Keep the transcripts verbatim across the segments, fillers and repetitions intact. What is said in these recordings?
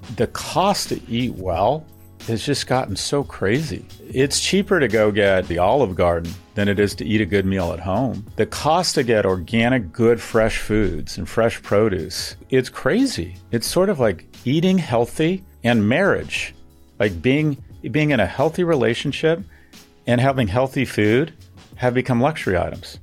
the cost to eat well has just gotten so crazy. It's cheaper to go get the Olive Garden than it is to eat a good meal at home. The cost to get organic, good, fresh foods and fresh produce, it's crazy. It's sort of like eating healthy and marriage, like being being in a healthy relationship and having healthy food have become luxury items.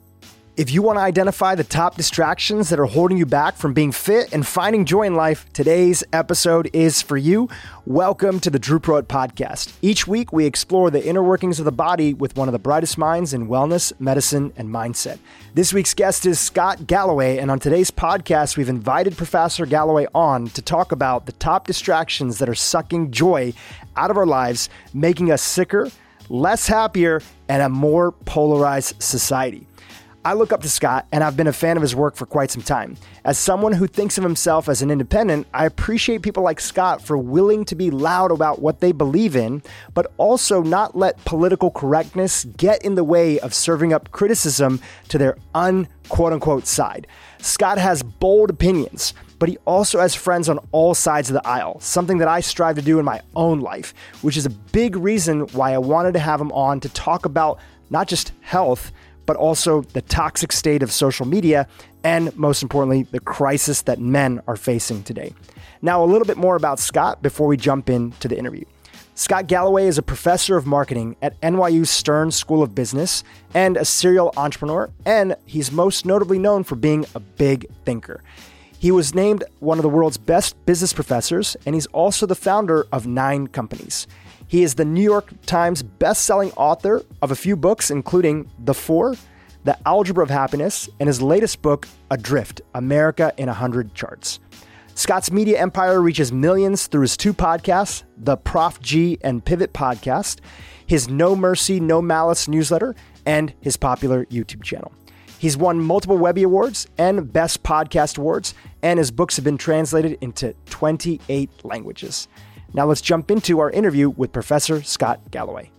If you want to identify the top distractions that are holding you back from being fit and finding joy in life, today's episode is for you. Welcome to the Drew Pruitt Podcast. Each week, we explore the inner workings of the body with one of the brightest minds in wellness, medicine, and mindset. This week's guest is Scott Galloway, and on today's podcast, we've invited Professor Galloway on to talk about the top distractions that are sucking joy out of our lives, making us sicker, less happier, and a more polarized society. I look up to Scott, and I've been a fan of his work for quite some time. As someone who thinks of himself as an independent, I appreciate people like Scott for willing to be loud about what they believe in, but also not let political correctness get in the way of serving up criticism to their un-quote-unquote side. Scott has bold opinions, but he also has friends on all sides of the aisle, something that I strive to do in my own life, which is a big reason why I wanted to have him on to talk about not just health, but also the toxic state of social media, and most importantly, the crisis that men are facing today. Now, a little bit more about Scott before we jump into the interview. Scott Galloway is a professor of marketing at N Y U Stern School of Business and a serial entrepreneur, and he's most notably known for being a big thinker. He was named one of the world's best business professors, and he's also the founder of nine companies. He is the New York Times best-selling author of a few books, including The Four, The Algebra of Happiness, and his latest book, Adrift, America in one hundred Charts. Scott's media empire reaches millions through his two podcasts, the Prof G and Pivot podcast, his No Mercy, No Malice newsletter, and his popular YouTube channel. He's won multiple Webby Awards and Best Podcast Awards, and his books have been translated into twenty-eight languages. Now let's jump into our interview with Professor Scott Galloway.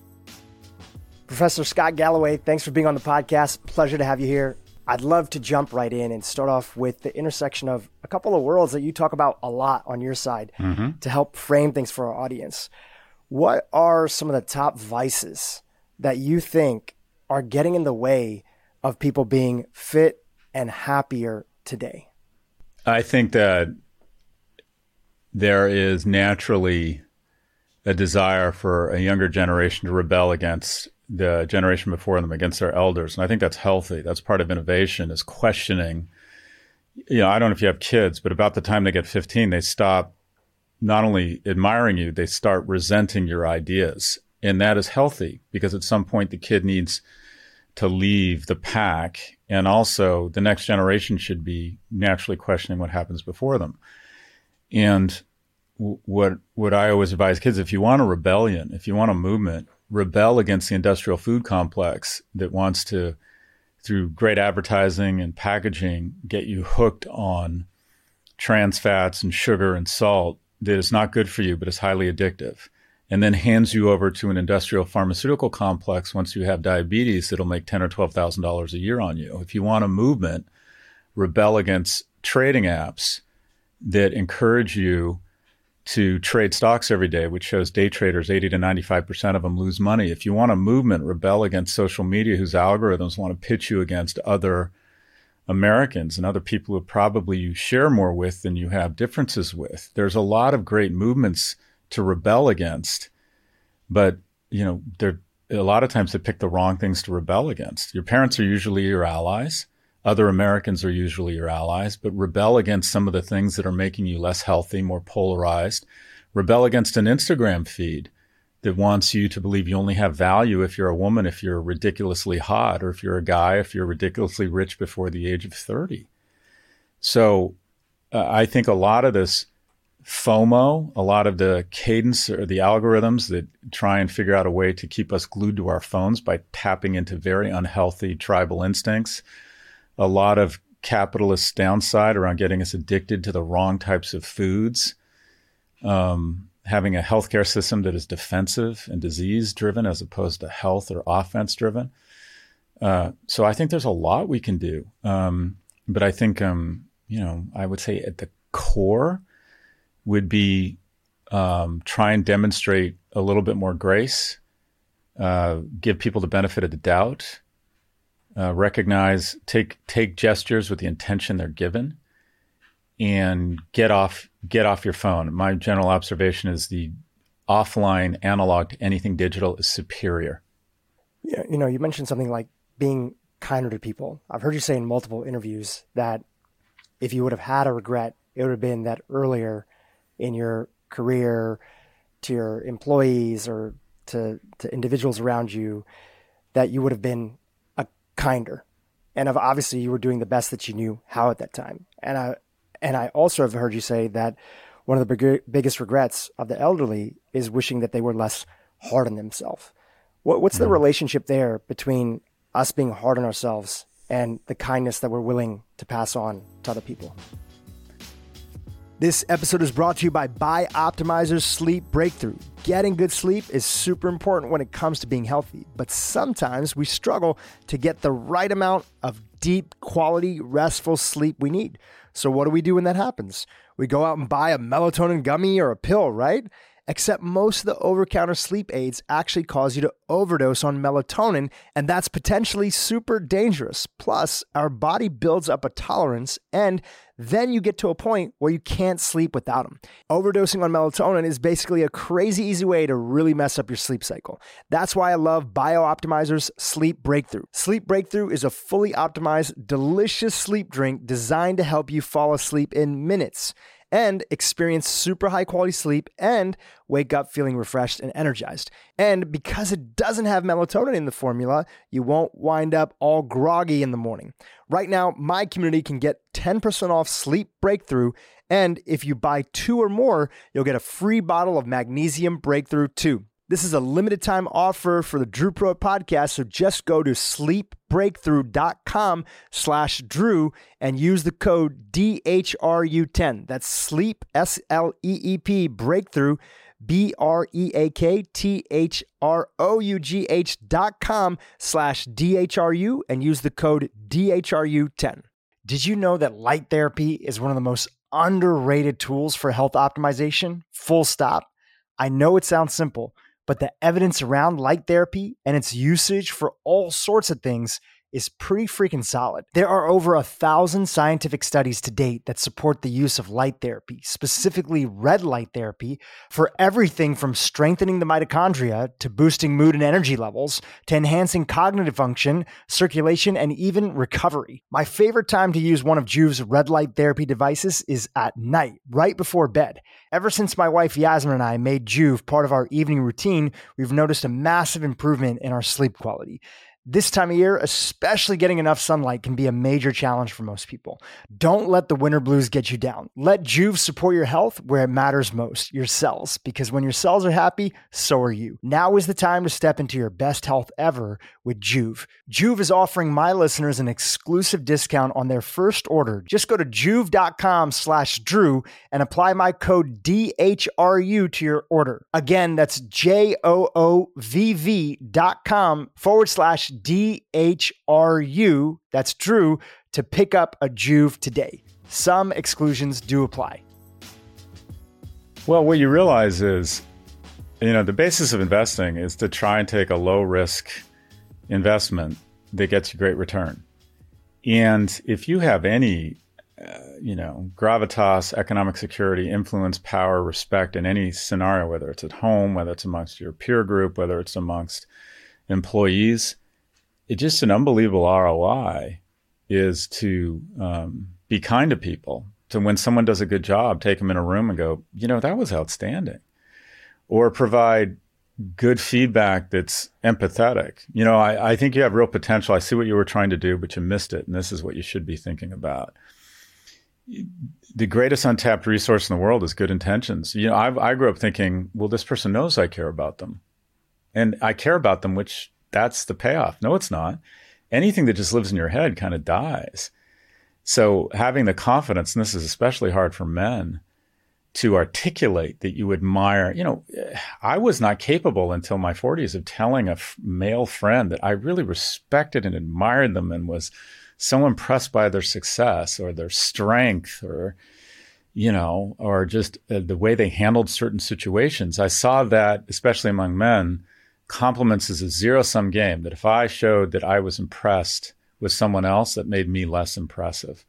Professor Scott Galloway, thanks for being on the podcast. Pleasure to have you here. I'd love to jump right in and start off with the intersection of a couple of worlds that you talk about a lot on your side mm-hmm. to help frame things for our audience. What are some of the top vices that you think are getting in the way of people being fit and happier today? I think that there is naturally a desire for a younger generation to rebel against the generation before them, against their elders. And I think that's healthy. That's part of innovation, is questioning. You know, I don't know if you have kids, but about the time they get fifteen, they stop not only admiring you, they start resenting your ideas. And that is healthy, because at some point the kid needs to leave the pack. And also the next generation should be naturally questioning what happens before them. And what what I always advise kids, if you want a rebellion, if you want a movement, rebel against the industrial food complex that wants to, through great advertising and packaging, get you hooked on trans fats and sugar and salt that is not good for you, but is highly addictive, and then hands you over to an industrial pharmaceutical complex once you have diabetes that'll make ten thousand dollars or twelve thousand dollars a year on you. If you want a movement, rebel against trading apps that encourage you to trade stocks every day, which shows day traders, eighty to ninety-five percent of them lose money. If you want a movement, rebel against social media whose algorithms want to pitch you against other Americans and other people who probably you share more with than you have differences with. There's a lot of great movements to rebel against, but you know, they're a lot of times they pick the wrong things to rebel against. Your parents are usually your allies. Other Americans are usually your allies, but rebel against some of the things that are making you less healthy, more polarized. Rebel against an Instagram feed that wants you to believe you only have value if you're a woman, if you're ridiculously hot, or if you're a guy, if you're ridiculously rich before the age of thirty. So uh, I think a lot of this FOMO, a lot of the cadence or the algorithms that try and figure out a way to keep us glued to our phones by tapping into very unhealthy tribal instincts, a lot of capitalist downside around getting us addicted to the wrong types of foods, um, having a healthcare system that is defensive and disease-driven as opposed to health or offense-driven. Uh, so I think there's a lot we can do. Um, but I think, um, you know, I would say at the core, would be um, try and demonstrate a little bit more grace, uh, give people the benefit of the doubt, uh, recognize, take take gestures with the intention they're given, and get off get off your phone. My general observation is the offline analog to anything digital is superior. Yeah, you know, you mentioned something like being kinder to people. I've heard you say in multiple interviews that if you would have had a regret, it would have been that earlier in your career, to your employees or to, to individuals around you, that you would have been a kinder. And obviously you were doing the best that you knew how at that time. And I, and I also have heard you say that one of the big, biggest regrets of the elderly is wishing that they were less hard on themselves. What, what's the mm. relationship there between us being hard on ourselves and the kindness that we're willing to pass on to other people? This episode is brought to you by Bioptimizer's Sleep Breakthrough. Getting good sleep is super important when it comes to being healthy, but sometimes we struggle to get the right amount of deep, quality, restful sleep we need. So what do we do when that happens? We go out and buy a melatonin gummy or a pill, right? Except most of the over-the-counter sleep aids actually cause you to overdose on melatonin, and that's potentially super dangerous. Plus, our body builds up a tolerance, and then you get to a point where you can't sleep without them. Overdosing on melatonin is basically a crazy easy way to really mess up your sleep cycle. That's why I love Bioptimizer's Sleep Breakthrough. Sleep Breakthrough is a fully optimized, delicious sleep drink designed to help you fall asleep in minutes and experience super high quality sleep and wake up feeling refreshed and energized. And because it doesn't have melatonin in the formula, you won't wind up all groggy in the morning. Right now, my community can get ten percent off Sleep Breakthrough, and if you buy two or more, you'll get a free bottle of Magnesium Breakthrough too. This is a limited time offer for the Drew Pro podcast, so just go to sleepbreakthrough.com slash Drew and use the code D H R U ten. That's sleep, S L E E P, breakthrough, B R E A K T H R O U G H dot com slash D H R U and use the code D H R U ten. Did you know that light therapy is one of the most underrated tools for health optimization? Full stop. I know it sounds simple, but the evidence around light therapy and its usage for all sorts of things is pretty freaking solid. There are over a thousand scientific studies to date that support the use of light therapy, specifically red light therapy, for everything from strengthening the mitochondria to boosting mood and energy levels to enhancing cognitive function, circulation, and even recovery. My favorite time to use one of Juve's red light therapy devices is at night, right before bed. Ever since my wife Yasmin and I made Juve part of our evening routine, we've noticed a massive improvement in our sleep quality. This time of year, especially getting enough sunlight can be a major challenge for most people. Don't let the winter blues get you down. Let Juve support your health where it matters most, your cells, because when your cells are happy, so are you. Now is the time to step into your best health ever with Juve. Juve is offering my listeners an exclusive discount on their first order. Just go to juve.com slash Drew and apply my code D H R U to your order. Again, that's J-O-O-V-V dot com forward slash D H R U, that's Drew, to pick up a Juve today. Some exclusions do apply. Well, what you realize is, you know, the basis of investing is to try and take a low risk investment that gets you great return. And if you have any, uh, you know, gravitas, economic security, influence, power, respect in any scenario, whether it's at home, whether it's amongst your peer group, whether it's amongst employees, it's just an unbelievable R O I is to um, be kind to people. So when someone does a good job, take them in a room and go, you know, that was outstanding. Or provide good feedback that's empathetic. You know, I, I think you have real potential. I see what you were trying to do, but you missed it. And this is what you should be thinking about. The greatest untapped resource in the world is good intentions. You know, I, I grew up thinking, well, this person knows I care about them. And I care about them, which that's the payoff. No, it's not. Anything that just lives in your head kind of dies. So having the confidence, and this is especially hard for men, to articulate that you admire, you know, I was not capable until my forties of telling a f- male friend that I really respected and admired them and was so impressed by their success or their strength or, you know, or just uh, the way they handled certain situations. I saw that, especially among men, compliments is a zero-sum game, that if I showed that I was impressed with someone else, that made me less impressive.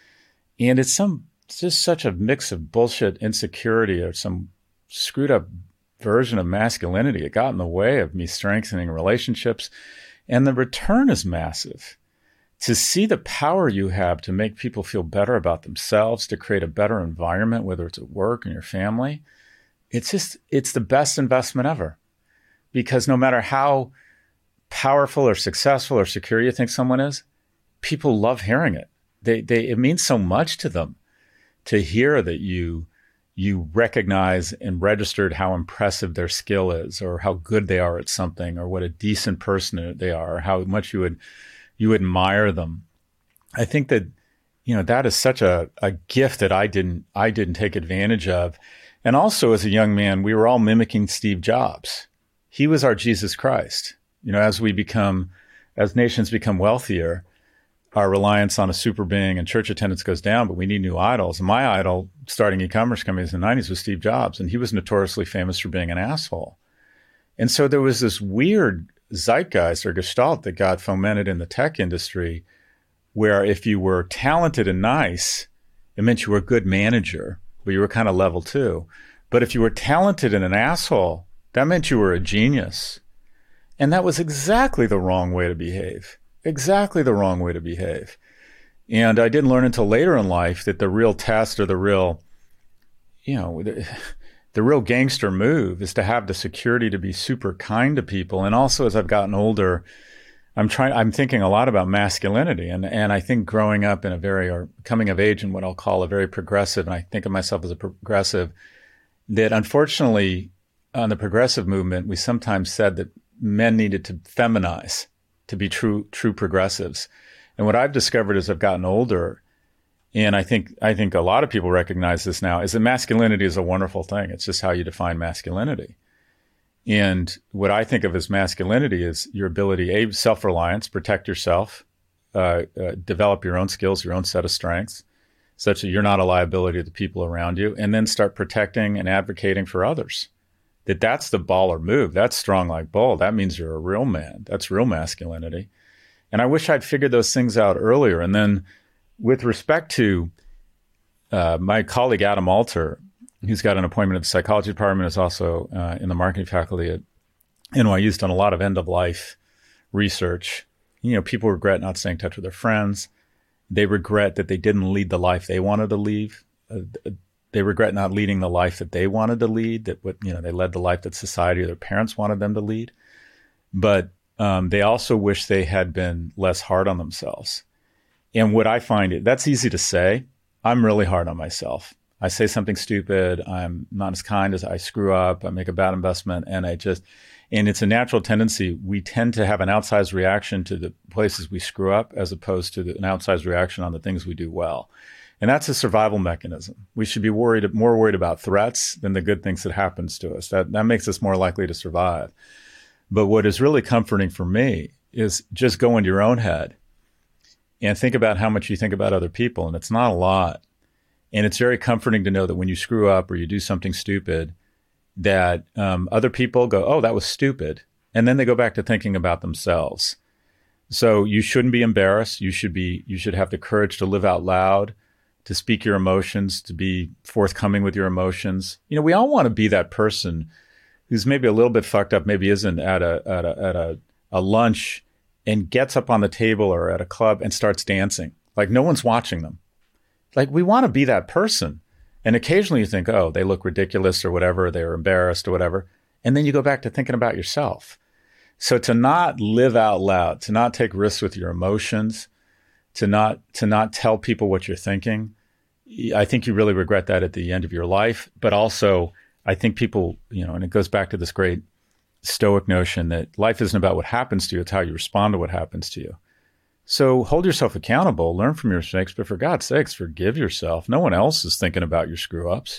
And it's some it's just such a mix of bullshit insecurity or some screwed up version of masculinity. It got in the way of me strengthening relationships. And the return is massive. To see the power you have to make people feel better about themselves, to create a better environment, whether it's at work and your family, it's just, it's the best investment ever. Because no matter how powerful or successful or secure you think someone is, people love hearing it. They, they, it means so much to them to hear that you, you recognize and registered how impressive their skill is, or how good they are at something, or what a decent person they are, or how much you would, you admire them. I think that, you know, that is such a, a gift that I didn't, I didn't take advantage of. And also as a young man, we were all mimicking Steve Jobs. He was our Jesus Christ. You know, as we become, as nations become wealthier, our reliance on a super being and church attendance goes down, but we need new idols. And my idol, starting e-commerce companies in the nineties, was Steve Jobs. And he was notoriously famous for being an asshole. And so there was this weird zeitgeist or gestalt that got fomented in the tech industry, where if you were talented and nice, it meant you were a good manager, but you were kind of level two. But if you were talented and an asshole, that meant you were a genius. And that was exactly the wrong way to behave. Exactly the wrong way to behave. And I didn't learn until later in life that the real test, or the real, you know, the, the real gangster move is to have the security to be super kind to people. And also, as I've gotten older, I'm trying, I'm thinking a lot about masculinity. And, and I think growing up in a very, or coming of age in what I'll call a very progressive, and I think of myself as a progressive, that unfortunately on the progressive movement, we sometimes said that men needed to feminize to be true, true progressives. And what I've discovered as I've gotten older, and I think, I think a lot of people recognize this now, is that masculinity is a wonderful thing. It's just how you define masculinity. And what I think of as masculinity is your ability, A, self-reliance, protect yourself, uh, uh, develop your own skills, your own set of strengths, such that you're not a liability to the people around you, and then start protecting and advocating for others. That that's the baller move. That's strong like bull. That means you're a real man. That's real masculinity. And I wish I'd figured those things out earlier. And then with respect to uh, my colleague, Adam Alter, who's got an appointment at the psychology department, is also uh, in the marketing faculty at N Y U, has done a lot of end-of-life research. You know, people regret not staying in touch with their friends. They regret that they didn't lead the life they wanted to lead. Uh, They regret not leading the life that they wanted to lead, that what, you know, they led the life that society or their parents wanted them to lead. But um, they also wish they had been less hard on themselves. And what I find, it that's easy to say. I'm really hard on myself. I say something stupid. I'm not as kind as I screw up. I make a bad investment. And I just, and it's a natural tendency. We tend to have an outsized reaction to the places we screw up, as opposed to the, an outsized reaction on the things we do well. And that's a survival mechanism. We should be worried, more worried about threats than the good things that happens to us. That, that makes us more likely to survive. But what is really comforting for me is just go into your own head and think about how much you think about other people. And it's not a lot. And it's very comforting to know that when you screw up or you do something stupid, that um, other people go, oh, that was stupid. And then they go back to thinking about themselves. So you shouldn't be embarrassed. You should be, you should have the courage to live out loud, to speak your emotions, to be forthcoming with your emotions. You know, we all want to be that person who's maybe a little bit fucked up, maybe isn't at a at a at a, a lunch, and gets up on the table or at a club and starts dancing like no one's watching them. Like, we want to be that person. And occasionally you think, oh, they look ridiculous or whatever, they're embarrassed or whatever. And then you go back to thinking about yourself. So to not live out loud, to not take risks with your emotions, to not to not tell people what you're thinking, I think you really regret that at the end of your life. But also, I think people, you know, and it goes back to this great Stoic notion that life isn't about what happens to you, it's how you respond to what happens to you. So hold yourself accountable, learn from your mistakes, but for God's sakes, forgive yourself. No one else is thinking about your screw-ups.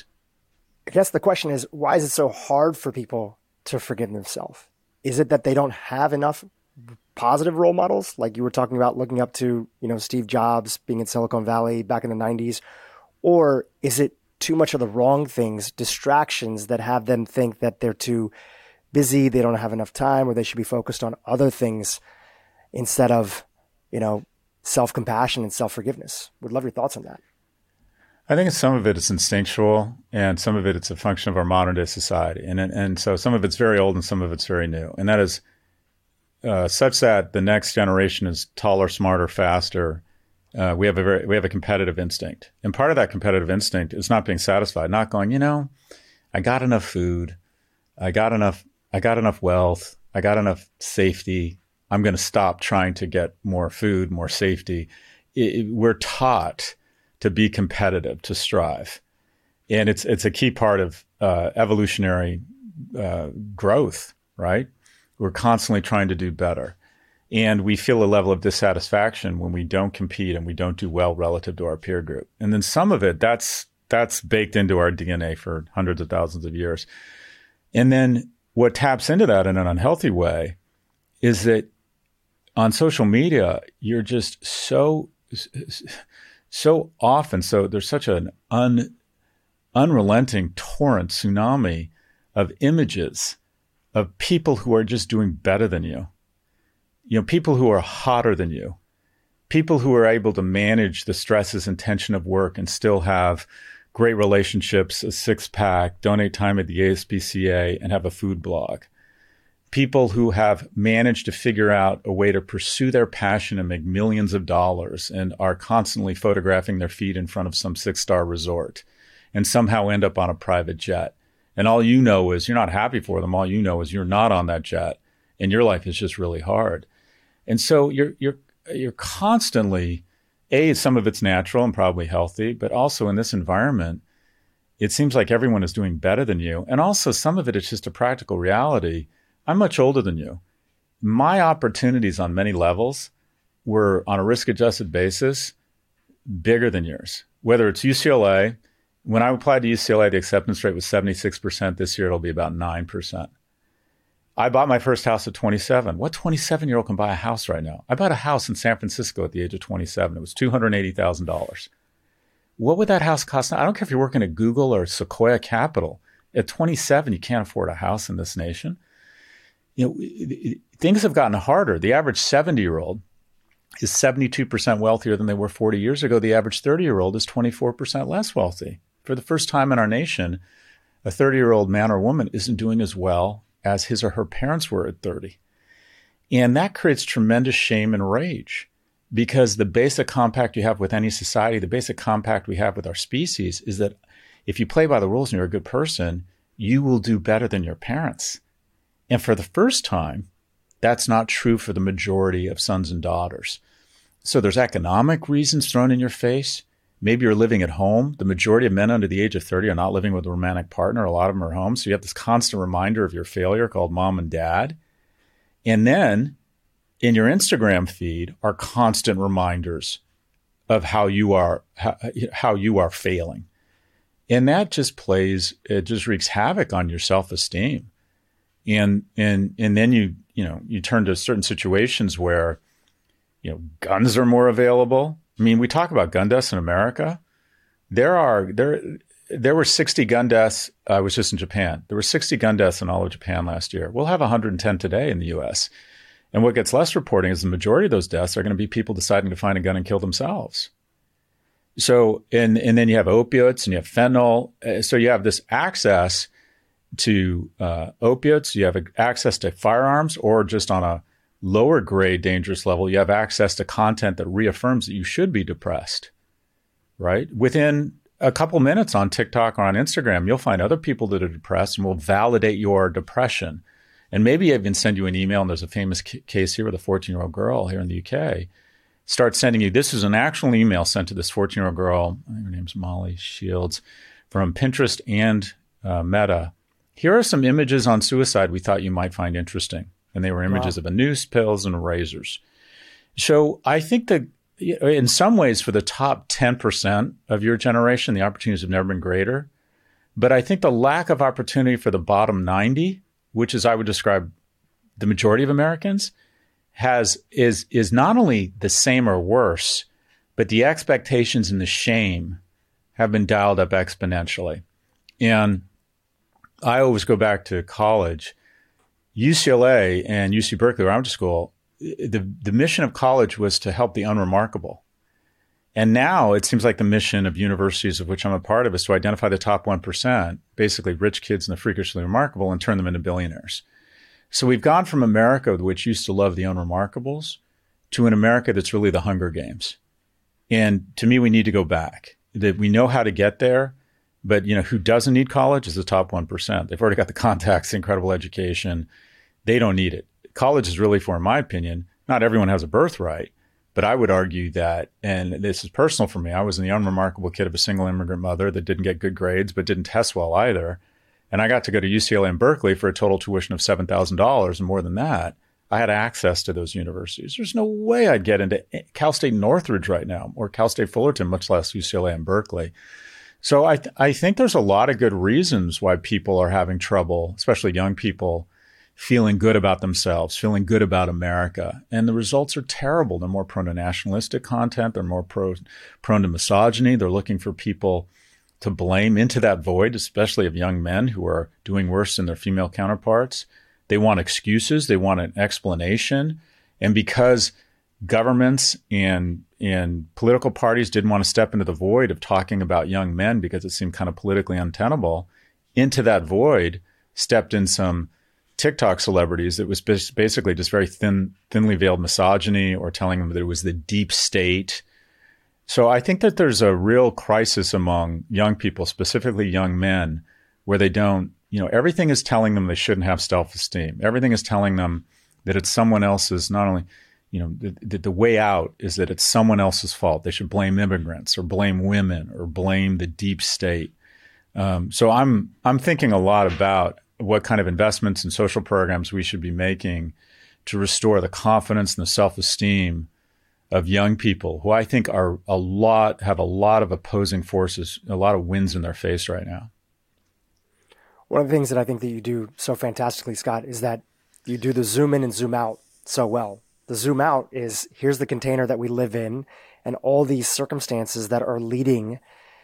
I guess the question is, why is it so hard for people to forgive themselves? Is it that they don't have enough positive role models? Like you were talking about looking up to, you know, Steve Jobs being in Silicon Valley back in the nineties. Or is it too much of the wrong things, distractions that have them think that they're too busy, they don't have enough time, or they should be focused on other things instead of, you know, self-compassion and self-forgiveness. Would love your thoughts on that. I think some of it is instinctual, and some of it it's a function of our modern day society, and and so some of it's very old and some of it's very new, and that is uh, such that the next generation is taller, smarter, faster. Uh, we have a very we have a competitive instinct, and part of that competitive instinct is not being satisfied, not going, you know, I got enough food, I got enough, I got enough wealth, I got enough safety. I'm going to stop trying to get more food, more safety. It, it, we're taught to be competitive, to strive. And it's it's a key part of uh, evolutionary uh, growth, right? We're constantly trying to do better. And we feel a level of dissatisfaction when we don't compete and we don't do well relative to our peer group. And then some of it, that's that's baked into our D N A for hundreds of thousands of years. And then what taps into that in an unhealthy way is that on social media, you're just so... So often, so there's such an un, unrelenting torrent, tsunami of images of people who are just doing better than you. You know, people who are hotter than you, people who are able to manage the stresses and tension of work and still have great relationships, a six pack, donate time at the A S P C A, and have a food blog. People who have managed to figure out a way to pursue their passion and make millions of dollars and are constantly photographing their feet in front of some six-star resort and somehow end up on a private jet. And all you know is you're not happy for them. All you know is you're not on that jet and your life is just really hard. And so you're you're you're constantly, A, some of it's natural and probably healthy, but also in this environment, it seems like everyone is doing better than you. And also some of it is just a practical reality. I'm much older than you. My opportunities on many levels were, on a risk-adjusted basis, bigger than yours. Whether it's U C L A, when I applied to U C L A, the acceptance rate was seventy-six percent. This year, it'll be about nine percent. I bought my first house at twenty-seven. What twenty-seven-year-old can buy a house right now? I bought a house in San Francisco at the age of twenty-seven. It was two hundred eighty thousand dollars. What would that house cost now? I don't care if you're working at Google or Sequoia Capital. At twenty-seven, you can't afford a house in this nation. You know, things have gotten harder. The average seventy-year-old is seventy-two percent wealthier than they were forty years ago. The average thirty-year-old is twenty-four percent less wealthy. For the first time in our nation, a thirty-year-old man or woman isn't doing as well as his or her parents were at thirty. And that creates tremendous shame and rage because the basic compact you have with any society, the basic compact we have with our species is that if you play by the rules and you're a good person, you will do better than your parents. And for the first time, that's not true for the majority of sons and daughters. So there's economic reasons thrown in your face. Maybe you're living at home. The majority of men under the age of thirty are not living with a romantic partner. A lot of them are home. So you have this constant reminder of your failure called mom and dad. And then in your Instagram feed are constant reminders of how you are, how, how you are failing. And that just plays, it just wreaks havoc on your self-esteem. And and and then you you know you turn to certain situations where you know guns are more available. I mean, we talk about gun deaths in America. There are there there were sixty gun deaths. I was just in Japan. There were sixty gun deaths in all of Japan last year. We'll have one hundred ten today in the U S. And what gets less reporting is the majority of those deaths are going to be people deciding to find a gun and kill themselves. So and and then you have opiates and you have fentanyl. So you have this access to uh, opiates, you have access to firearms, or just on a lower grade dangerous level, you have access to content that reaffirms that you should be depressed, right? Within a couple minutes on TikTok or on Instagram, you'll find other people that are depressed and will validate your depression. And maybe even send you an email, and there's a famous c- case here with a fourteen-year-old girl here in the U K, starts sending you, this is an actual email sent to this fourteen-year-old girl, I think her name's Molly Shields, from Pinterest and uh, Meta. Here are some images on suicide we thought you might find interesting. And they were images wow. of a noose, pills, and razors. So I think that in some ways for the top ten percent of your generation, the opportunities have never been greater. But I think the lack of opportunity for the bottom ninety, which is I would describe the majority of Americans, has is is not only the same or worse, but the expectations and the shame have been dialed up exponentially. And I always go back to college. U C L A and U C Berkeley, where I went to school, the, the mission of college was to help the unremarkable. And now it seems like the mission of universities of which I'm a part of is to identify the top one percent, basically rich kids and the freakishly remarkable, and turn them into billionaires. So we've gone from America, which used to love the unremarkables, to an America that's really the Hunger Games. And to me, we need to go back. That we know how to get there, but you know who doesn't need college is the top one percent. They've already got the contacts, incredible education. They don't need it. College is really, for, in my opinion, not everyone has a birthright, but I would argue that, and this is personal for me, I was the unremarkable kid of a single immigrant mother that didn't get good grades, but didn't test well either. And I got to go to U C L A and Berkeley for a total tuition of seven thousand dollars, and more than that, I had access to those universities. There's no way I'd get into Cal State Northridge right now, or Cal State Fullerton, much less U C L A and Berkeley. So I, th- I think there's a lot of good reasons why people are having trouble, especially young people, feeling good about themselves, feeling good about America. And the results are terrible. They're more prone to nationalistic content. They're more pro- prone to misogyny. They're looking for people to blame into that void, especially of young men who are doing worse than their female counterparts. They want excuses. They want an explanation. And because governments and, and political parties didn't want to step into the void of talking about young men because it seemed kind of politically untenable, into that void stepped in some TikTok celebrities that was basically just very thin, thinly veiled misogyny, or telling them that it was the deep state. So I think that there's a real crisis among young people, specifically young men, where they don't, you know, everything is telling them they shouldn't have self-esteem. Everything is telling them that it's someone else's, not only, you know, the, the, the way out is that it's someone else's fault. They should blame immigrants or blame women or blame the deep state. Um, so I'm I'm thinking a lot about what kind of investments and social programs we should be making to restore the confidence and the self-esteem of young people who I think are a lot, have a lot of opposing forces, a lot of winds in their face right now. One of the things that I think that you do so fantastically, Scott, is that you do the zoom in and zoom out so well. The zoom out is, here's the container that we live in and all these circumstances that are leading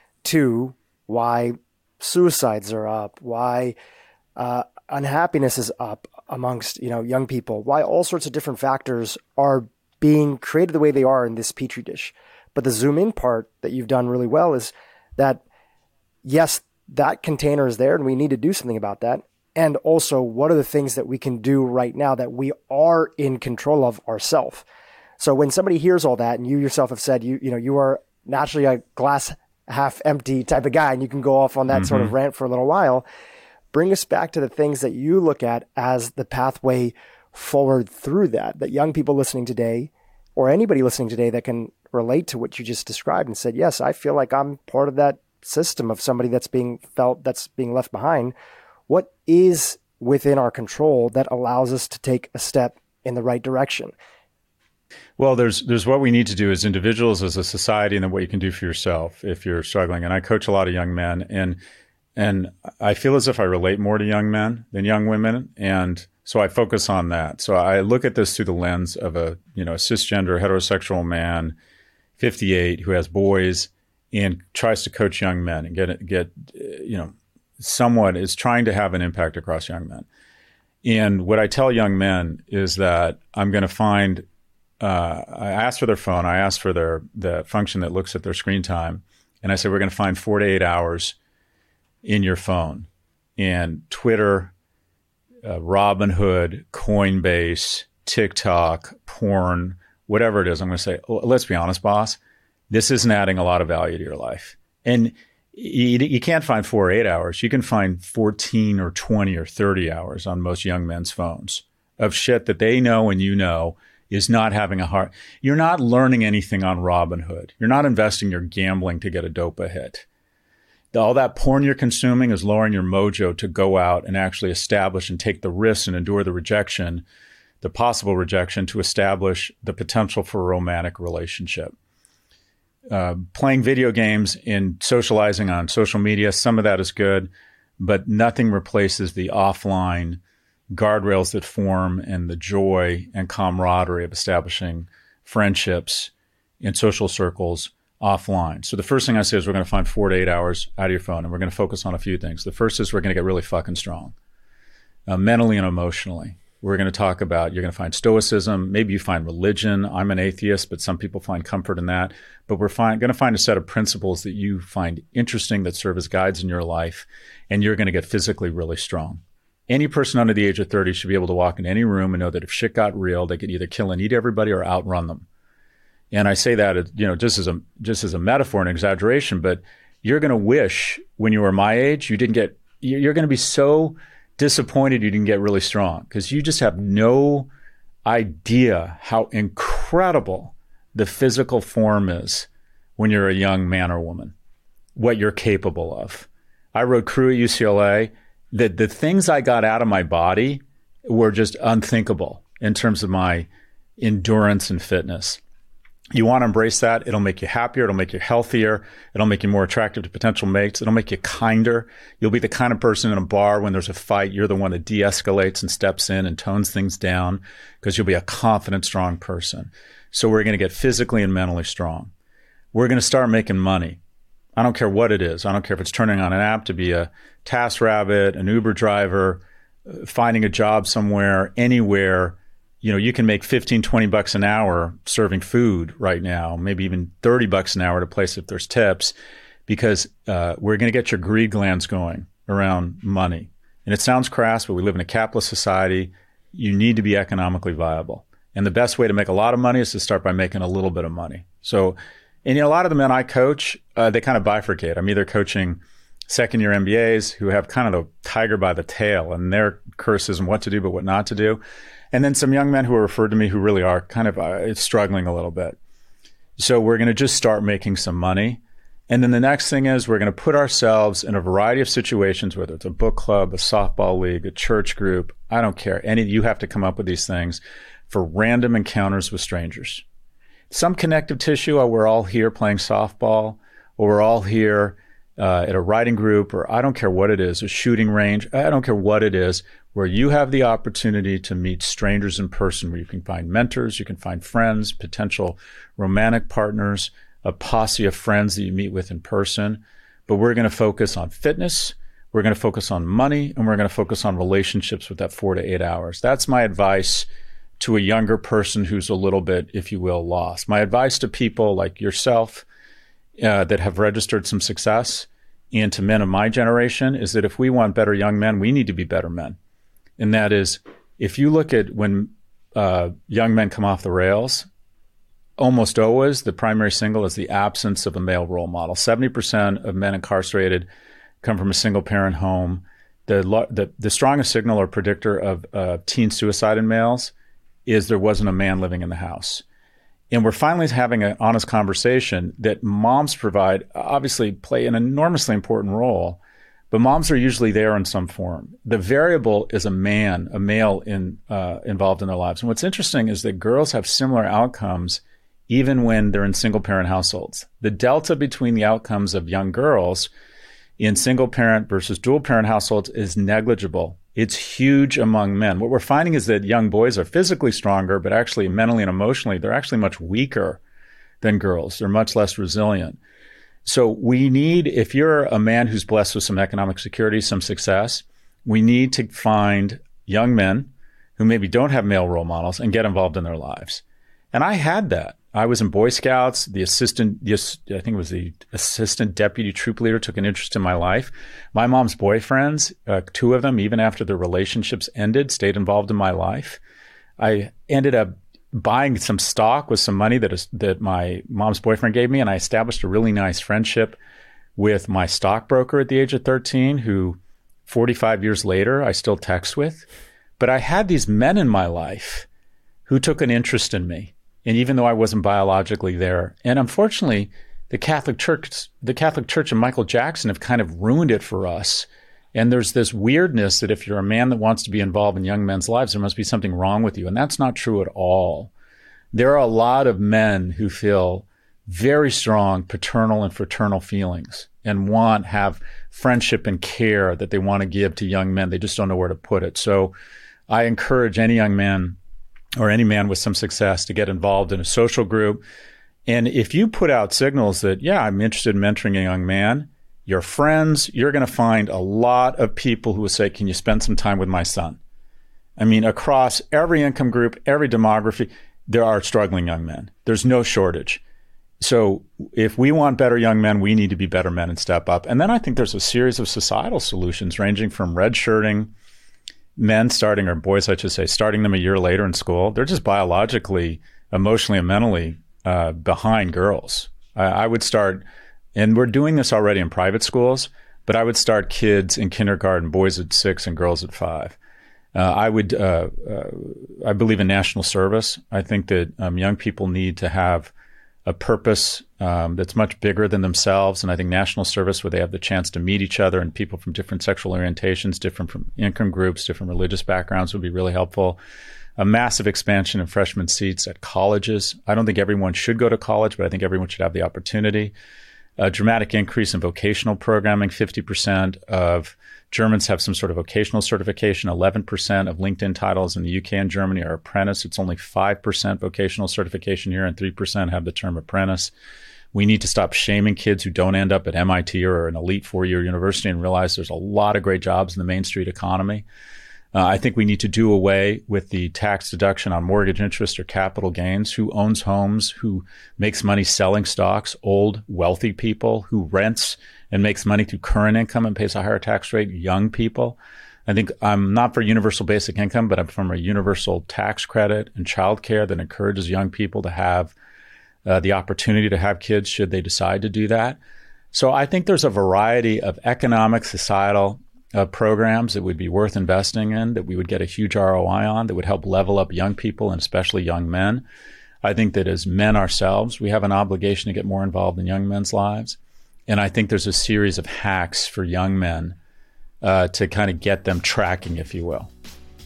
to why suicides are up, why Uh, unhappiness is up amongst, you know, young people, why all sorts of different factors are being created the way they are in this petri dish. But the zoom in part that you've done really well is that, yes, that container is there and we need to do something about that. And also, what are the things that we can do right now that we are in control of ourselves? So when somebody hears all that, and you yourself have said, you, you know, you are naturally a glass half empty type of guy, and you can go off on that mm-hmm. sort of rant for a little while. Bring us back to the things that you look at as the pathway forward through that, that young people listening today, or anybody listening today that can relate to what you just described and said, yes, I feel like I'm part of that system of somebody that's being felt, that's being left behind. What is within our control that allows us to take a step in the right direction? Well, there's there's what we need to do as individuals, as a society, and then what you can do for yourself if you're struggling. And I coach a lot of young men, and And I feel as if I relate more to young men than young women. And so I focus on that. So I look at this through the lens of a, you know, a cisgender heterosexual man, fifty-eight, who has boys and tries to coach young men and get, get, you know, somewhat is trying to have an impact across young men. And what I tell young men is that I'm going to find, uh, I ask for their phone. I ask for their, the function that looks at their screen time. And I say, we're going to find four to eight hours in your phone, and Twitter, uh, Robinhood, Coinbase, TikTok, porn, whatever it is. I'm going to say, oh, let's be honest, boss, this isn't adding a lot of value to your life. And you, you can't find four or eight hours. You can find fourteen or twenty or thirty hours on most young men's phones of shit that they know and you know is not having a heart. You're not learning anything on Robinhood. You're not investing your gambling to get a dopa hit. All that porn you're consuming is lowering your mojo to go out and actually establish and take the risks and endure the rejection, the possible rejection, to establish the potential for a romantic relationship. Uh, playing video games and socializing on social media, some of that is good, but nothing replaces the offline guardrails that form and the joy and camaraderie of establishing friendships in social circles offline. So the first thing I say is we're going to find four to eight hours out of your phone, and we're going to focus on a few things. The first is we're going to get really fucking strong, uh, mentally and emotionally. We're going to talk about, you're going to find stoicism. Maybe you find religion. I'm an atheist, but some people find comfort in that. But we're find, going to find a set of principles that you find interesting that serve as guides in your life, and you're going to get physically really strong. Any person under the age of thirty should be able to walk in any room and know that if shit got real, they could either kill and eat everybody or outrun them. And I say that, you know, just as a just as a metaphor and exaggeration, but you're going to wish when you were my age, you didn't get, you're going to be so disappointed you didn't get really strong because you just have no idea how incredible the physical form is when you're a young man or woman, what you're capable of. I rode crew at U C L A. The, the things I got out of my body were just unthinkable in terms of my endurance and fitness. You want to embrace that. It'll make you happier. It'll make you healthier. It'll make you more attractive to potential mates. It'll make you kinder. You'll be the kind of person in a bar when there's a fight, you're the one that de-escalates and steps in and tones things down because you'll be a confident, strong person. So we're going to get physically and mentally strong. We're going to start making money. I don't care what it is. I don't care if it's turning on an app to be a TaskRabbit, an Uber driver, finding a job somewhere, anywhere. You know, you can make fifteen, twenty bucks an hour serving food right now, maybe even thirty bucks an hour at a place if there's tips, because uh, we're going to get your greed glands going around money. And it sounds crass, but we live in a capitalist society. You need to be economically viable. And the best way to make a lot of money is to start by making a little bit of money. So, and you know, a lot of the men I coach, uh, they kind of bifurcate. I'm either coaching second-year M B As who have kind of the tiger by the tail and their curses and what to do but what not to do. And then some young men who are referred to me who really are kind of uh, struggling a little bit. So we're going to just start making some money. And then the next thing is we're going to put ourselves in a variety of situations, whether it's a book club, a softball league, a church group. I don't care. Any, you have to come up with these things for random encounters with strangers. Some connective tissue, or we're all here playing softball, or we're all here uh, at a riding group, or I don't care what it is, a shooting range. I don't care what it is, where you have the opportunity to meet strangers in person, where you can find mentors, you can find friends, potential romantic partners, a posse of friends that you meet with in person. But we're going to focus on fitness, we're going to focus on money, and we're going to focus on relationships with that four to eight hours. That's my advice to a younger person who's a little bit, if you will, lost. My advice to people like yourself uh, that have registered some success, and to men of my generation, is that if we want better young men, we need to be better men. And that is, if you look at when uh, young men come off the rails, almost always the primary signal is the absence of a male role model. seventy percent of men incarcerated come from a single-parent home. The, the, the strongest signal or predictor of uh, teen suicide in males is there wasn't a man living in the house. And we're finally having an honest conversation that moms provide, obviously play an enormously important role, but moms are usually there in some form. The variable is a man, a male in, uh, involved in their lives. And what's interesting is that girls have similar outcomes even when they're in single-parent households. The delta between the outcomes of young girls in single-parent versus dual-parent households is negligible. It's huge among men. What we're finding is that young boys are physically stronger, but actually mentally and emotionally, they're actually much weaker than girls. They're much less resilient. So we need, if you're a man who's blessed with some economic security, some success, we need to find young men who maybe don't have male role models and get involved in their lives. And I had that. I was in Boy Scouts. The assistant, the, I think it was the assistant deputy troop leader, took an interest in my life. My mom's boyfriends, uh, two of them, even after their relationships ended, stayed involved in my life. I ended up buying some stock with some money that is, that my mom's boyfriend gave me, and I established a really nice friendship with my stockbroker at the age of thirteen, who forty-five years later I still text with. But I had these men in my life who took an interest in me. And even though I wasn't biologically there, and unfortunately, the Catholic Church, the Catholic Church and Michael Jackson have kind of ruined it for us. And there's this weirdness that if you're a man that wants to be involved in young men's lives, there must be something wrong with you. And that's not true at all. There are a lot of men who feel very strong paternal and fraternal feelings and want, have friendship and care that they want to give to young men. They just don't know where to put it. So I encourage any young man or any man with some success to get involved in a social group. And if you put out signals that, yeah, I'm interested in mentoring a young man, your friends, you're going to find a lot of people who will say, can you spend some time with my son? I mean, across every income group, every demography, there are struggling young men. There's no shortage. So if we want better young men, we need to be better men and step up. And then I think there's a series of societal solutions ranging from redshirting men starting, or boys, I should say, starting them a year later in school. They're just biologically, emotionally, and mentally uh, behind girls. I, I would start, and we're doing this already in private schools, but I would start kids in kindergarten, boys at six and girls at five. Uh, I would, uh, uh, I believe in national service. I think that um, young people need to have a purpose um, that's much bigger than themselves. And I think national service, where they have the chance to meet each other and people from different sexual orientations, different from income groups, different religious backgrounds, would be really helpful. A massive expansion in freshman seats at colleges. I don't think everyone should go to college, but I think everyone should have the opportunity. A dramatic increase in vocational programming. fifty percent of Germans have some sort of vocational certification. eleven percent of LinkedIn titles in the U K and Germany are apprentice. It's only five percent vocational certification here, and three percent have the term apprentice. We need to stop shaming kids who don't end up at M I T or an elite four-year university and realize there's a lot of great jobs in the Main Street economy. Uh, I think we need to do away with the tax deduction on mortgage interest or capital gains. Who owns homes? Who makes money selling stocks? Old, wealthy people. Who rents and makes money through current income and pays a higher tax rate? Young people. I think I'm not for universal basic income, but I'm from a universal tax credit and childcare that encourages young people to have uh, the opportunity to have kids should they decide to do that. So I think there's a variety of economic, societal Uh, programs that would be worth investing in, that we would get a huge R O I on, that would help level up young people and especially young men. I think that as men ourselves, we have an obligation to get more involved in young men's lives. And I think there's a series of hacks for young men uh, to kind of get them tracking, if you will.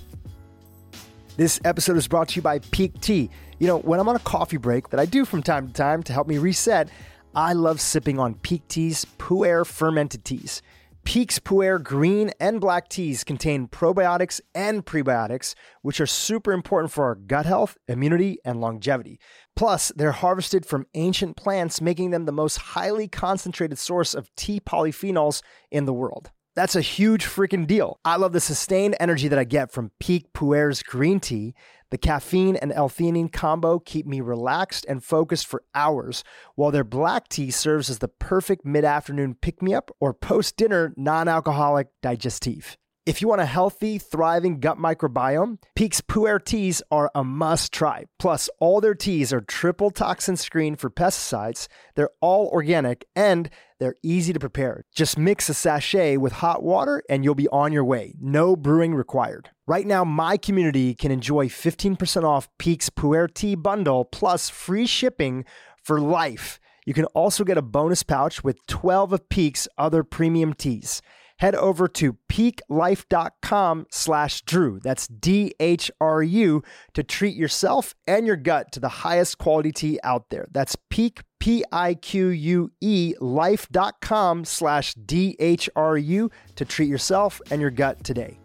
This episode is brought to you by Pique Tea. You know, when I'm on a coffee break that I do from time to time to help me reset, I love sipping on Pique Tea's Pu'er fermented teas. Pique's Pu'er green and black teas contain probiotics and prebiotics, which are super important for our gut health, immunity, and longevity. Plus, they're harvested from ancient plants, making them the most highly concentrated source of tea polyphenols in the world. That's a huge freaking deal. I love the sustained energy that I get from Pique Pu'er's green tea. The caffeine and L-theanine combo keep me relaxed and focused for hours, while their black tea serves as the perfect mid-afternoon pick-me-up or post-dinner non-alcoholic digestif. If you want a healthy, thriving gut microbiome, Pique's Pu'er teas are a must-try. Plus, all their teas are triple toxin screened for pesticides, they're all organic, and they're easy to prepare. Just mix a sachet with hot water and you'll be on your way. No brewing required. Right now, my community can enjoy fifteen percent off Pique's Pu'er tea bundle plus free shipping for life. You can also get a bonus pouch with twelve of Pique's other premium teas. Head over to piquelife.com slash Drew. That's D H R U to treat yourself and your gut to the highest quality tea out there. That's Pique, P I Q U E, life.com slash D H R U to treat yourself and your gut today.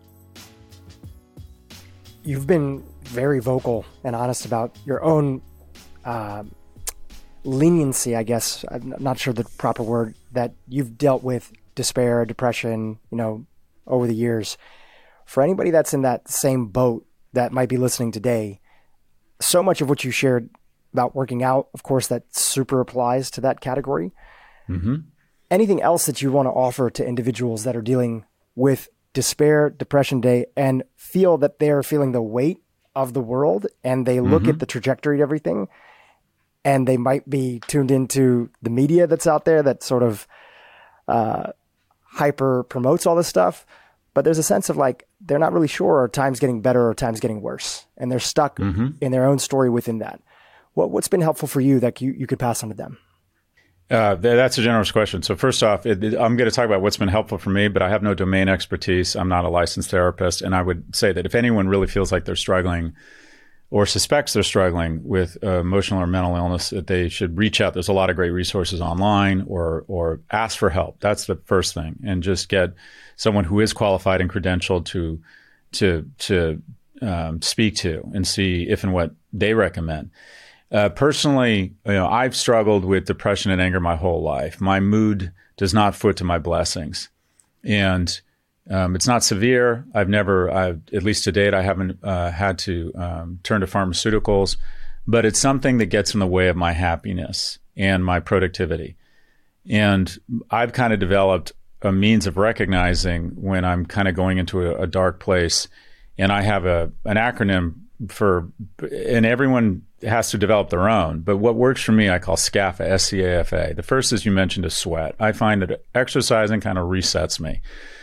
You've been very vocal and honest about your own uh, leniency, I guess. I'm not sure the proper word, that you've dealt with despair, depression, you know, over the years. For anybody that's in that same boat that might be listening today, so much of what you shared about working out, of course, that super applies to that category. Mm-hmm. Anything else that you want to offer to individuals that are dealing with despair, depression day, and feel that they're feeling the weight of the world, and they look mm-hmm. at the trajectory of everything, and they might be tuned into the media that's out there that sort of uh, hyper promotes all this stuff, but there's a sense of like, they're not really sure, or time's getting better or time's getting worse, and they're stuck mm-hmm. in their own story within that. What, what's been helpful for you that you, you could pass on to them? Uh, that's a generous question. So first off, it, it, I'm going to talk about what's been helpful for me, but I have no domain expertise. I'm not a licensed therapist. And I would say that if anyone really feels like they're struggling or suspects they're struggling with uh, emotional or mental illness, that they should reach out. There's a lot of great resources online, or or ask for help. That's the first thing. And just get someone who is qualified and credentialed to to to um, speak to and see if and what they recommend. Uh, personally, you know, I've struggled with depression and anger my whole life. My mood does not foot to my blessings. And um, it's not severe. I've never, I've, at least to date, I haven't uh, had to um, turn to pharmaceuticals, but it's something that gets in the way of my happiness and my productivity. And I've kind of developed a means of recognizing when I'm kind of going into a, a dark place. And I have a an acronym for, and everyone has to develop their own. But what works for me, I call SCAFA, S C A F A. The first, as you mentioned, is sweat. I find that exercising kind of resets me.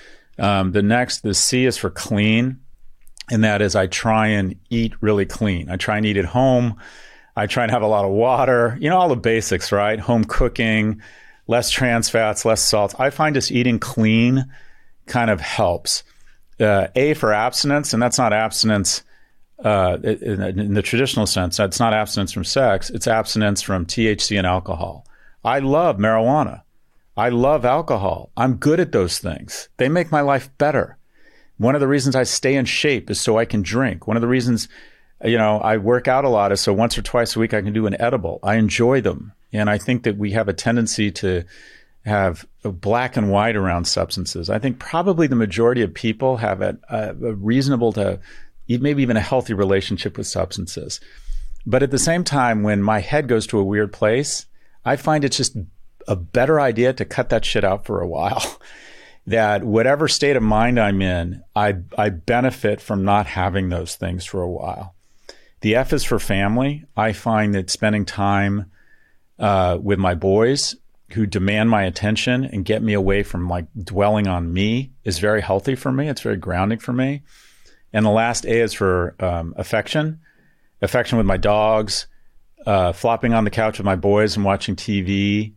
Um, the next, the C is for clean. And that is I try and eat really clean. I try and eat at home. I try and have a lot of water, you know, all the basics, right? Home cooking, less trans fats, less salt. I find just eating clean kind of helps. Uh, A for abstinence, and that's not abstinence uh, in, in the traditional sense. That's not abstinence from sex. It's abstinence from T H C and alcohol. I love marijuana. I love alcohol. I'm good at those things. They make my life better. One of the reasons I stay in shape is so I can drink. One of the reasons, you know, I work out a lot is so once or twice a week I can do an edible. I enjoy them. And I think that we have a tendency to have a black and white around substances. I think probably the majority of people have a, a reasonable to maybe even a healthy relationship with substances. But at the same time, when my head goes to a weird place, I find it's just a better idea to cut that shit out for a while. That whatever state of mind I'm in, I, I benefit from not having those things for a while. The F is for family. I find that spending time uh, with my boys who demand my attention and get me away from like dwelling on me is very healthy for me. It's very grounding for me. And the last A is for um, affection. Affection with my dogs, uh, flopping on the couch with my boys and watching T V.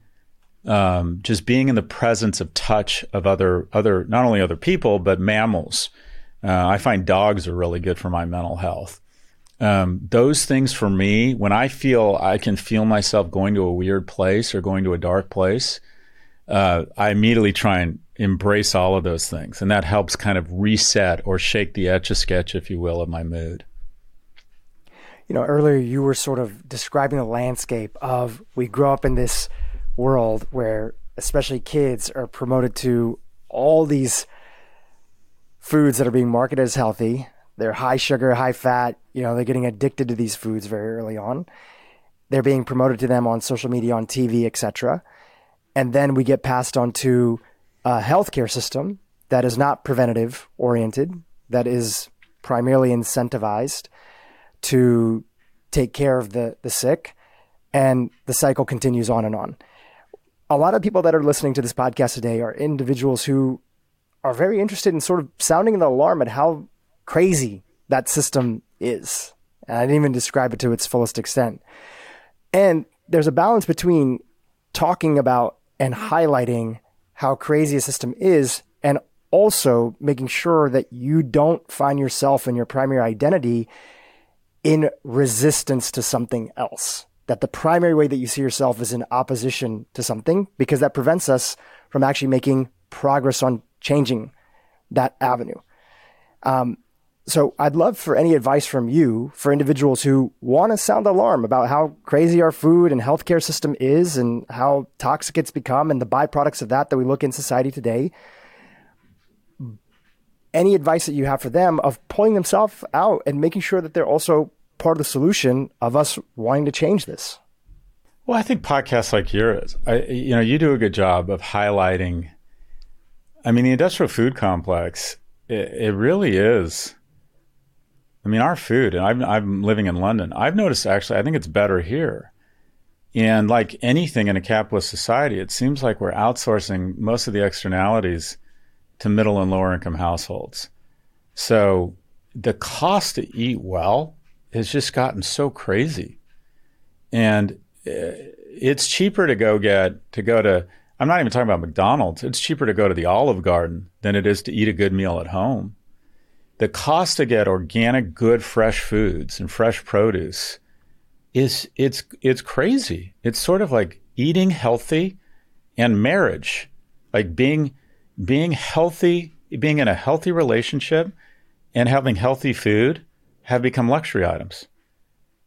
Um, just being in the presence of touch of other, other, not only other people, but mammals. Uh, I find dogs are really good for my mental health. Um, those things for me, when I feel I can feel myself going to a weird place or going to a dark place, uh, I immediately try and embrace all of those things. And that helps kind of reset or shake the etch-a-sketch, if you will, of my mood. You know, earlier you were sort of describing the landscape of we grow up in this world where especially kids are promoted to all these foods that are being marketed as healthy. They're high sugar, high fat. You know, they're getting addicted to these foods very early on. They're being promoted to them on social media, on T V, et cetera. And then we get passed on to a healthcare system that is not preventative oriented, that is primarily incentivized to take care of the, the sick. And the cycle continues on and on. A lot of people that are listening to this podcast today are individuals who are very interested in sort of sounding the alarm at how crazy that system is. And I didn't even describe it to its fullest extent. And there's a balance between talking about and highlighting how crazy a system is and also making sure that you don't find yourself and your primary identity in resistance to something else. That the primary way that you see yourself is in opposition to something, because that prevents us from actually making progress on changing that avenue. Um, so I'd love for any advice from you for individuals who want to sound the alarm about how crazy our food and healthcare system is and how toxic it's become and the byproducts of that that we look in society today. Any advice that you have for them of pulling themselves out and making sure that they're also part of the solution of us wanting to change this? Well, I think podcasts like yours, I, you know, you do a good job of highlighting. I mean, the industrial food complex, it, it really is. I mean, our food, and I'm, I'm living in London. I've noticed actually, I think it's better here. And like anything in a capitalist society, it seems like we're outsourcing most of the externalities to middle and lower income households. So the cost to eat well has just gotten so crazy. And it's cheaper to go get, to go to, I'm not even talking about McDonald's. It's cheaper to go to the Olive Garden than it is to eat a good meal at home. The cost to get organic, good, fresh foods and fresh produce is, it's, it's crazy. It's sort of like eating healthy and marriage, like being, being healthy, being in a healthy relationship and having healthy food have become luxury items.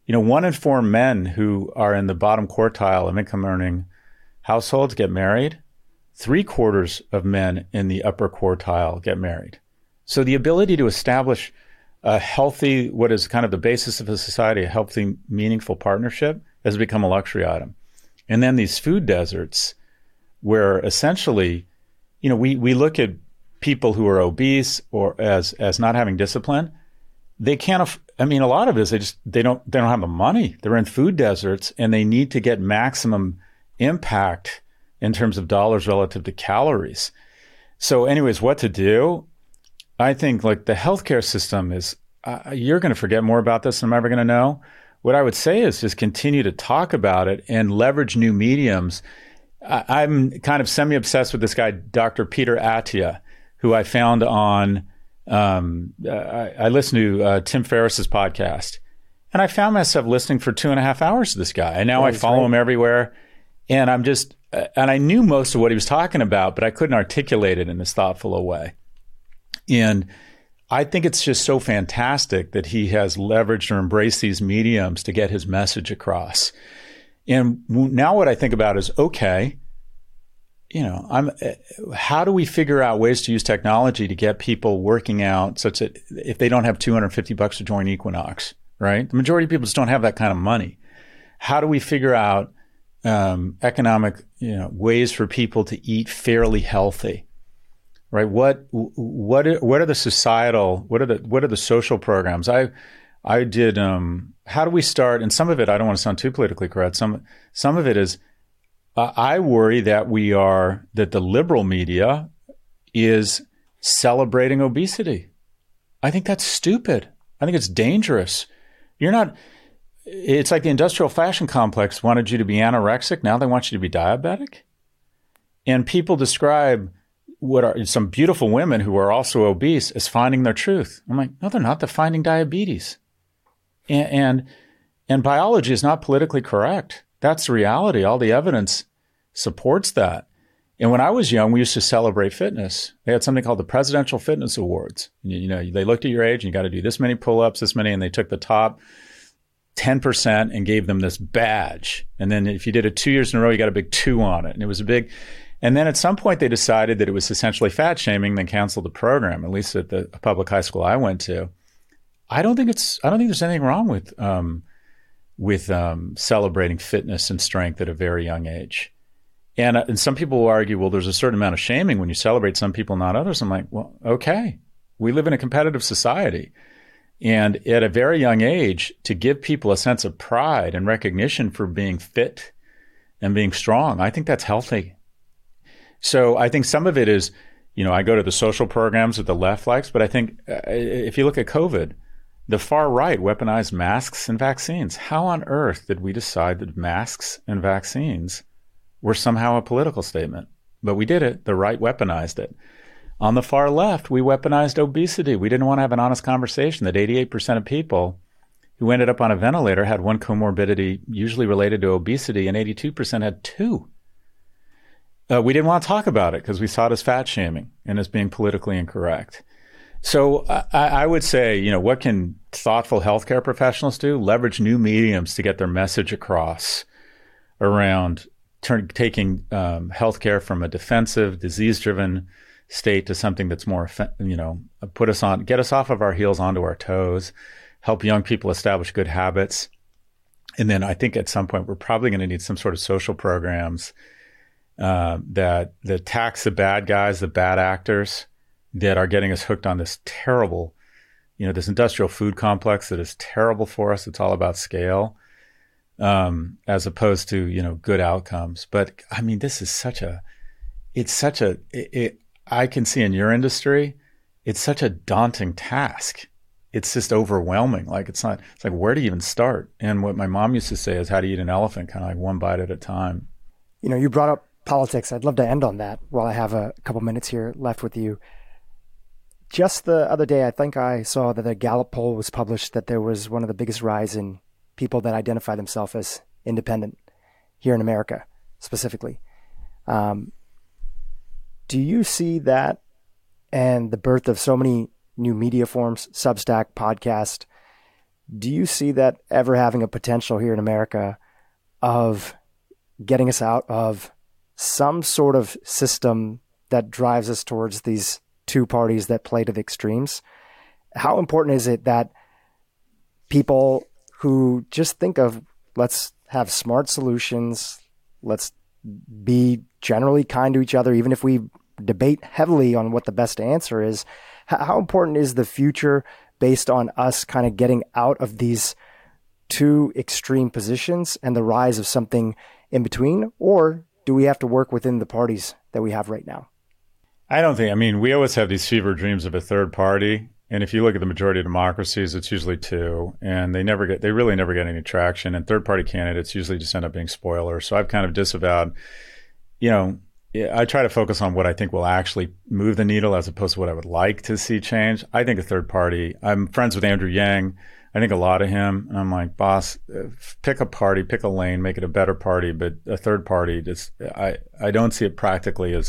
You know, one in four men who are in the bottom quartile of income earning households get married. Three quarters of men in the upper quartile get married. So the ability to establish a healthy, what is kind of the basis of a society, a healthy, meaningful partnership has become a luxury item. And then these food deserts where essentially, you know, we, we look at people who are obese or as, as not having discipline. They can't, aff- I mean, a lot of it is they just, they don't, they don't have the money. They're in food deserts and they need to get maximum impact in terms of dollars relative to calories. So anyways, what to do? I think like the healthcare system is, uh, you're going to forget more about this than I'm ever going to know. What I would say is just continue to talk about it and leverage new mediums. I, I'm kind of semi-obsessed with this guy, Doctor Peter Attia, who I found on, um, uh, I, I listened to uh, Tim Ferriss's podcast, and I found myself listening for two and a half hours to this guy. And now oh, I follow great. him everywhere. And I'm just, uh, and I knew most of what he was talking about, but I couldn't articulate it in this thoughtful a way. And I think it's just so fantastic that he has leveraged or embraced these mediums to get his message across. And now what I think about is, okay, you know, I'm, how do we figure out ways to use technology to get people working out such that if they don't have two hundred fifty bucks to join Equinox, right? The majority of people just don't have that kind of money. How do we figure out um, economic, you know, ways for people to eat fairly healthy? Right. What what are, what are the societal what are the what are the social programs? I I did. Um, how do we start? And some of it, I don't want to sound too politically correct. Some some of it is, uh, I worry that we are that the liberal media is celebrating obesity. I think that's stupid. I think it's dangerous. You're not. It's like the industrial fashion complex wanted you to be anorexic. Now they want you to be diabetic. And people describe what are some beautiful women who are also obese as finding their truth. I'm like, no, they're not. They're finding diabetes. And, and, and biology is not politically correct. That's the reality. All the evidence supports that. And when I was young, we used to celebrate fitness. They had something called the Presidential Fitness Awards. You, you know, they looked at your age and you got to do this many pull-ups, this many, and they took the top ten percent and gave them this badge. And then if you did it two years in a row, you got a big two on it. And it was a big... And then at some point they decided that it was essentially fat shaming, then canceled the program, at least at the public high school I went to. I don't think it's, I don't think there's anything wrong with, um, with, um, celebrating fitness and strength at a very young age. And, uh, and some people will argue, well, there's a certain amount of shaming when you celebrate some people, not others. I'm like, well, okay, we live in a competitive society. And at a very young age, to give people a sense of pride and recognition for being fit and being strong, I think that's healthy. So I think some of it is, you know, I go to the social programs that the left likes, but I think uh, if you look at COVID, the far right weaponized masks and vaccines. How on earth did we decide that masks and vaccines were somehow a political statement? But we did it. The right weaponized it. On the far left, we weaponized obesity. We didn't want to have an honest conversation that eighty-eight percent of people who ended up on a ventilator had one comorbidity usually related to obesity, and eighty-two percent had two. Uh, we didn't want to talk about it because we saw it as fat shaming and as being politically incorrect. So I, I would say, you know, what can thoughtful healthcare professionals do? Leverage new mediums to get their message across around turn, taking um, healthcare from a defensive, disease-driven state to something that's more, you know, put us on, get us off of our heels onto our toes, help young people establish good habits. And then I think at some point we're probably going to need some sort of social programs Uh, that that tax the bad guys, the bad actors that are getting us hooked on this terrible, you know, this industrial food complex that is terrible for us. It's all about scale, um, as opposed to, you know, good outcomes. But I mean, this is such a, it's such a, it, it, I can see in your industry, it's such a daunting task. It's just overwhelming. Like it's not, it's like, where do you even start? And what my mom used to say is how to eat an elephant, kind of like one bite at a time. You know, you brought up politics. I'd love to end on that while I have a couple minutes here left with you. Just the other day, I think I saw that a Gallup poll was published that there was one of the biggest rise in people that identify themselves as independent here in America, specifically. Um, do you see that and the birth of so many new media forms, Substack, podcast, Do you see that ever having a potential here in America of getting us out of some sort of system that drives us towards these two parties that play to the extremes? How important is it that people who just think of, let's have smart solutions, let's be generally kind to each other, even if we debate heavily on what the best answer is, how important is the future based on us kind of getting out of these two extreme positions and the rise of something in between? Or do we have to work within the parties that we have right now? I don't think, I mean, we always have these fever dreams of a third party. And if you look at the majority of democracies, it's usually two, and they never get, they really never get any traction. And third party candidates usually just end up being spoilers. So I've kind of disavowed, you know, I try to focus on what I think will actually move the needle as opposed to what I would like to see change. I think a third party, I'm friends with Andrew Yang. I think a lot of him. And I'm like, boss, pick a party, pick a lane, make it a better party. But a third party, just, I, I don't see it practically as,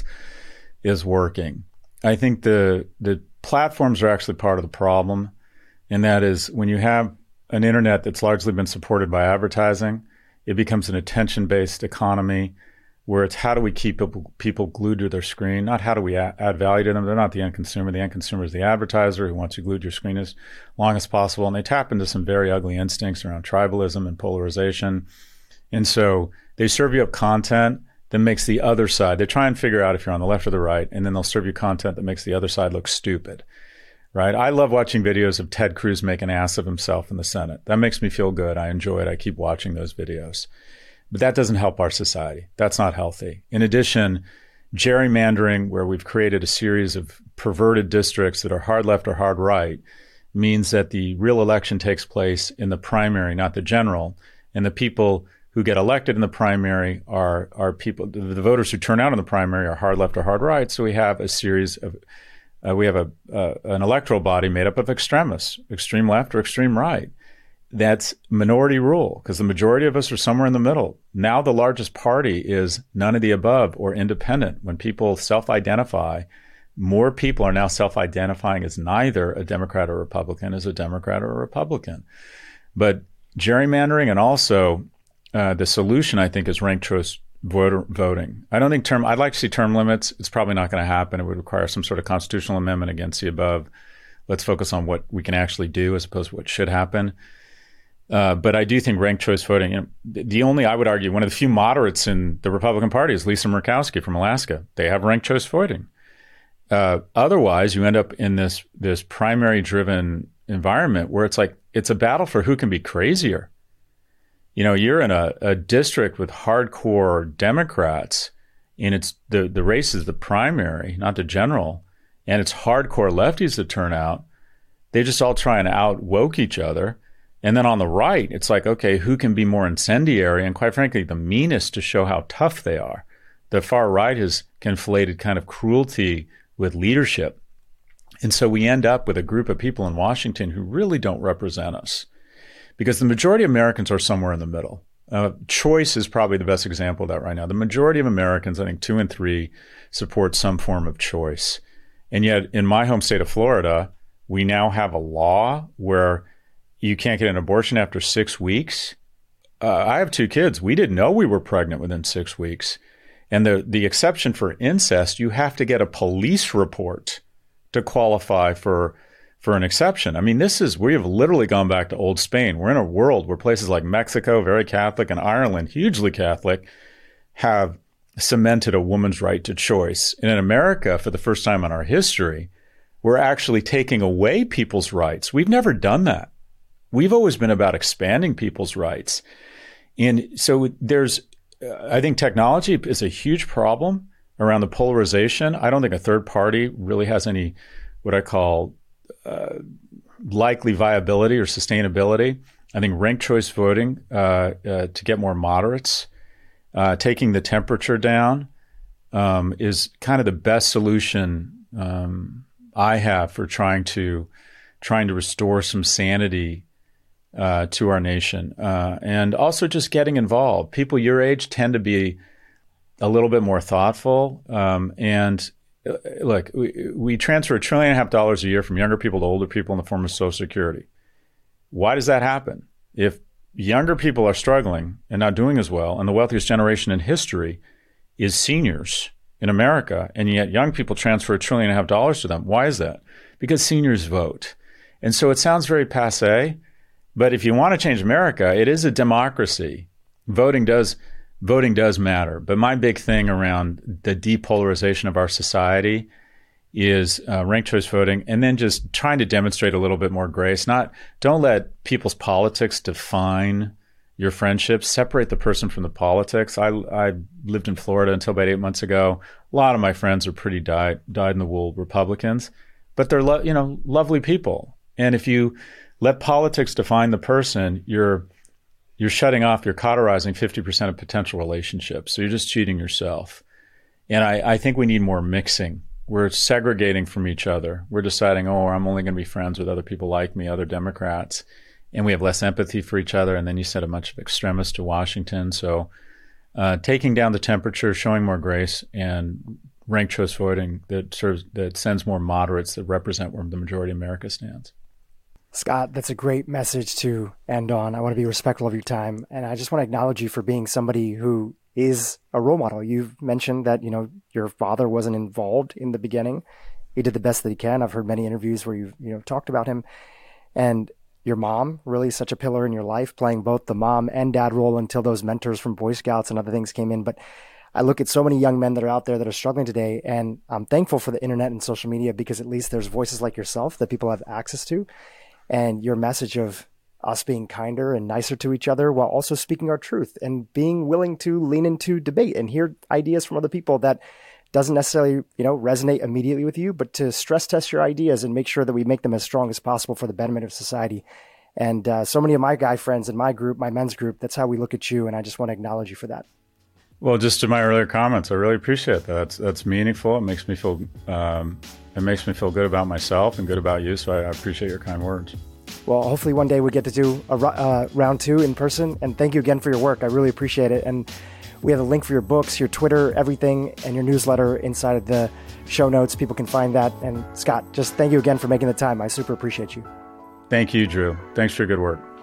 is working. I think the, the platforms are actually part of the problem. And that is when you have an internet that's largely been supported by advertising, it becomes an attention-based economy where it's how do we keep people, people glued to their screen, not how do we add, add value to them. They're not the end consumer. The end consumer is the advertiser who wants you glued to your screen as long as possible. And they tap into some very ugly instincts around tribalism and polarization. And so they serve you up content that makes the other side, they try and figure out if you're on the left or the right, and then they'll serve you content that makes the other side look stupid, right? I love watching videos of Ted Cruz make an ass of himself in the Senate. That makes me feel good. I enjoy it. I keep watching those videos. But that doesn't help our society. That's not healthy. In addition, gerrymandering, where we've created a series of perverted districts that are hard left or hard right, means that the real election takes place in the primary, not the general. And the people who get elected in the primary are, are people, the, the voters who turn out in the primary are hard left or hard right. So we have a series of, uh, we have a uh, an electoral body made up of extremists, extreme left or extreme right. That's minority rule because the majority of us are somewhere in the middle. Now the largest party is none of the above or independent. When people self-identify, more people are now self-identifying as neither a Democrat or Republican, as a Democrat or a Republican. But gerrymandering and also uh, the solution, I think, is ranked choice voter voting. I don't think term, I'd like to see term limits. It's probably not going to happen. It would require some sort of constitutional amendment against the above. Let's focus on what we can actually do as opposed to what should happen. Uh, but I do think ranked choice voting, you know, the only, I would argue, one of the few moderates in the Republican Party is Lisa Murkowski from Alaska. They have ranked choice voting. Uh, otherwise, you end up in this this primary-driven environment where it's like, it's a battle for who can be crazier. You know, you're in a, a district with hardcore Democrats, and it's the, the race is the primary, not the general, and it's hardcore lefties that turn out. They just all try and out-woke each other. And then on the right, it's like, okay, who can be more incendiary and, quite frankly, the meanest to show how tough they are? The far right has conflated kind of cruelty with leadership. And so we end up with a group of people in Washington who really don't represent us because the majority of Americans are somewhere in the middle. Uh, choice is probably the best example of that right now. The majority of Americans, I think two in three, support some form of choice. And yet in my home state of Florida, we now have a law where you can't get an abortion after six weeks. Uh, I have two kids. We didn't know we were pregnant within six weeks. And the, the exception for incest, you have to get a police report to qualify for, for an exception. I mean, this is, we have literally gone back to old Spain. We're in a world where places like Mexico, very Catholic, and Ireland, hugely Catholic, have cemented a woman's right to choice. And in America, for the first time in our history, we're actually taking away people's rights. We've never done that. We've always been about expanding people's rights. And so there's, uh, I think technology is a huge problem around the polarization. I don't think a third party really has any, what I call uh, likely viability or sustainability. I think ranked choice voting uh, uh, to get more moderates, uh, taking the temperature down um, is kind of the best solution um, I have for trying to, trying to restore some sanity Uh, to our nation. Uh, and also just getting involved. People your age tend to be a little bit more thoughtful. Um, and uh, look, we, we transfer a trillion and a half dollars a year from younger people to older people in the form of Social Security. Why does that happen? If younger people are struggling and not doing as well, and the wealthiest generation in history is seniors in America, and yet young people transfer a trillion and a half dollars to them, why is that? Because seniors vote. And so it sounds very passé, but if you want to change America, it is a democracy. Voting does voting does matter. But my big thing around the depolarization of our society is uh, ranked choice voting, and then just trying to demonstrate a little bit more grace. Not don't let people's politics define your friendships. Separate the person from the politics. I I lived in Florida until about eight months ago. A lot of my friends are pretty dyed dyed in the wool Republicans, but they're lo- you know lovely people. And if you let politics define the person, you're you're shutting off. You're cauterizing fifty percent of potential relationships. So you're just cheating yourself. And I, I think we need more mixing. We're segregating from each other. We're deciding, oh, I'm only going to be friends with other people like me, other Democrats. And we have less empathy for each other. And then you send a bunch of extremists to Washington. So uh, taking down the temperature, showing more grace, and ranked choice voting that serves, that sends more moderates that represent where the majority of America stands. Scott, that's a great message to end on. I want to be respectful of your time. And I just want to acknowledge you for being somebody who is a role model. You've mentioned that, you know, your father wasn't involved in the beginning. He did the best that he can. I've heard many interviews where you've, you know, talked about him. And your mom, really such a pillar in your life, playing both the mom and dad role until those mentors from Boy Scouts and other things came in. But I look at so many young men that are out there that are struggling today, and I'm thankful for the internet and social media, because at least there's voices like yourself that people have access to. And your message of us being kinder and nicer to each other while also speaking our truth and being willing to lean into debate and hear ideas from other people that doesn't necessarily, you know, resonate immediately with you, but to stress test your ideas and make sure that we make them as strong as possible for the betterment of society. And uh, so many of my guy friends in my group, my men's group, that's how we look at you. And I just want to acknowledge you for that. Well, just to my earlier comments, I really appreciate that. That's, that's meaningful. It makes me feel, um, it makes me feel good about myself and good about you. So I, I appreciate your kind words. Well, hopefully one day we get to do a uh, round two in person. And thank you again for your work. I really appreciate it. And we have a link for your books, your Twitter, everything, and your newsletter inside of the show notes. People can find that. And Scott, just thank you again for making the time. I super appreciate you. Thank you, Drew. Thanks for your good work.